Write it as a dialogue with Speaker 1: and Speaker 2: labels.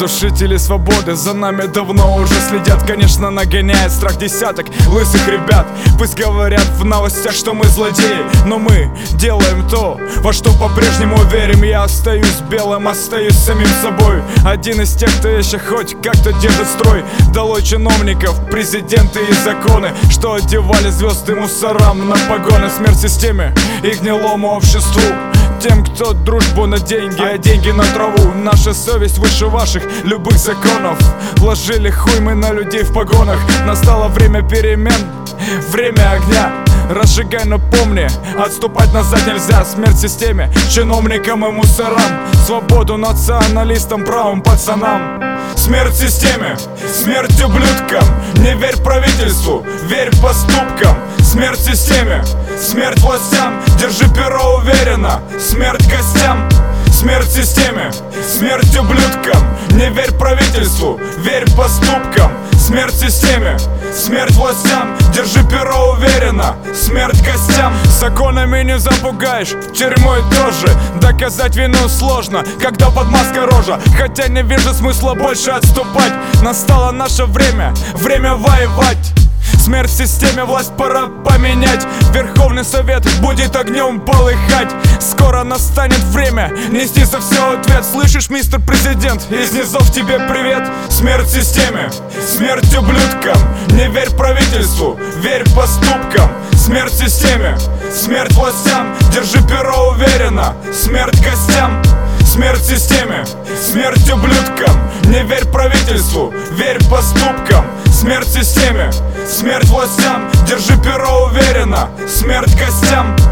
Speaker 1: Душители свободы за нами давно уже следят. Конечно, нагоняет страх десяток лысых ребят. Пусть говорят в новостях, что мы злодеи, но мы делаем то, во что по-прежнему верим. Я остаюсь белым, остаюсь самим собой. Один из тех, кто еще хоть как-то держит строй. Долой чиновников, президенты и законы, что одевали звезды мусорам на погоны. Смерть системе и гнилому обществу, тем, кто дружбу на деньги, а деньги на траву. Наша совесть выше ваших любых законов. Вложили хуй мы на людей в погонах. Настало время перемен, время огня. Разжигай, но помни, отступать назад нельзя. Смерть системе, чиновникам и мусорам, свободу националистам, правым пацанам. Смерть системе, смерть ублюдкам. Не верь правительству, верь поступкам. Смерть системе, смерть властям. Держи перо уверенно, смерть костям. Смерть системе, смерть ублюдкам. Не верь правительству, верь поступкам. Смерть системе, смерть властям. Держи перо уверенно, смерть костям. Законами не запугаешь, тюрьмой тоже. Доказать вину сложно, когда под маской рожа. Хотя не вижу смысла больше отступать. Настало наше время, время воевать. Смерть в системе, власть пора поменять. Верховный совет будет огнем полыхать. Скоро настанет время нести за все ответ. Слышишь, мистер президент, из низов тебе привет. Смерть системе, смерть ублюдкам. Не верь правительству, верь поступкам. Смерть системе, смерть властям. Держи перо уверенно, смерть костям. Смерть системе, смерть ублюдкам. Не верь правительству, верь поступкам. Смерть системе, смерть властям. Держи перо уверенно, смерть костям.